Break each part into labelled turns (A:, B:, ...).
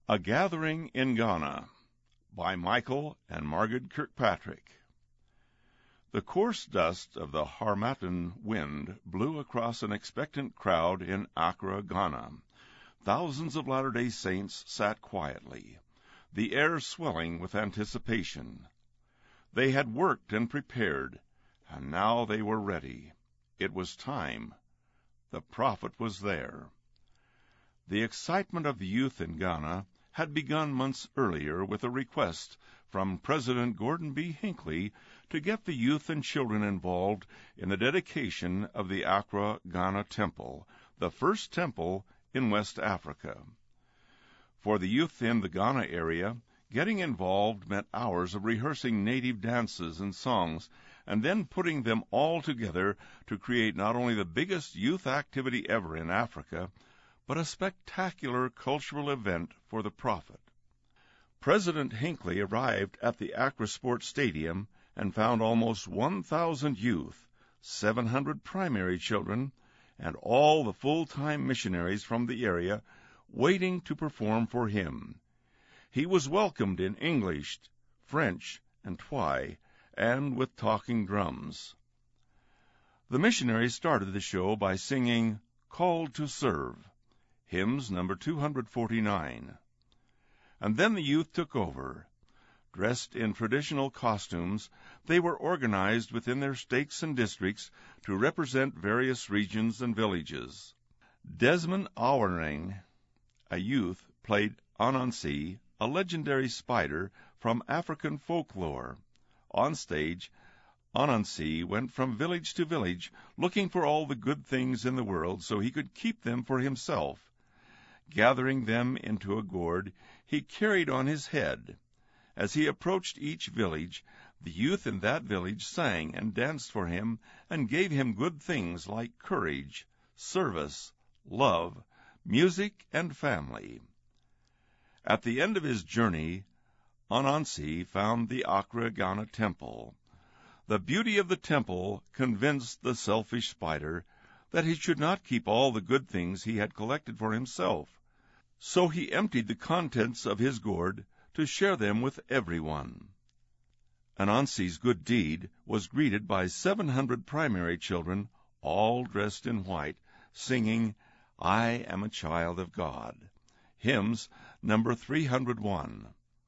A: A Gathering in Ghana by Michael and Margaret Kirkpatrick. The coarse dust of the Harmattan wind blew across an expectant crowd in Accra, Ghana. Thousands of Latter-day Saints sat quietly, the air swelling with anticipation. They had worked and prepared, and now they were ready. It was time. The prophet was there. The excitement of the youth in Ghana had begun months earlier with a request from President Gordon B. Hinckley to get the youth and children involved in the dedication of the Accra Ghana Temple, the first temple in West Africa. For the youth in the Ghana area, getting involved meant hours of rehearsing native dances and songs, and then putting them all together to create not only the biggest youth activity ever in Africa, but a spectacular cultural event for the prophet. President Hinckley arrived at the Accra Sports Stadium and found almost 1,000 youth, 700 primary children, and all the full-time missionaries from the area waiting to perform for him. He was welcomed in English, French, and Twi, and with talking drums. The missionaries started the show by singing "Called to Serve," hymns number 249. And then the youth took over. Dressed in traditional costumes, they were organized within their stakes and districts to represent various regions and villages. Desmond Awaring, a youth, played Anansi, a legendary spider from African folklore. On stage, Anansi went from village to village looking for all the good things in the world so he could keep them for himself. Gathering them into a gourd, he carried on his head. As he approached each village, the youth in that village sang and danced for him and gave him good things like courage, service, love, music, and family. At the end of his journey, Anansi found the Accra Ghana Temple. The beauty of the temple convinced the selfish spider that he should not keep all the good things he had collected for himself. So he emptied the contents of his gourd to share them with everyone. Anansi's good deed was greeted by 700 primary children, all dressed in white, singing, "I am a child of God," hymns number 301.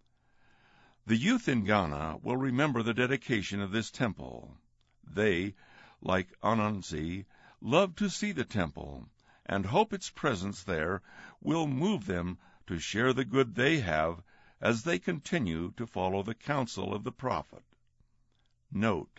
A: The youth in Ghana will remember the dedication of this temple. They, like Anansi, love to see the temple, and hope its presence there will move them to share the good they have as they continue to follow the counsel of the prophet. Note: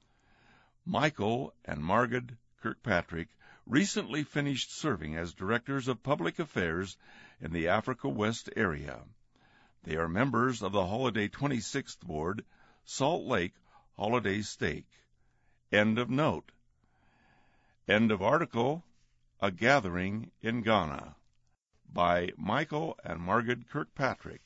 A: Michael and Margaret Kirkpatrick recently finished serving as directors of public affairs in the Africa West area. They are members of the Holiday 26th Board, Salt Lake Holiday Stake. End of note. End of article. A Gathering in Ghana by Michael and Margaret Kirkpatrick.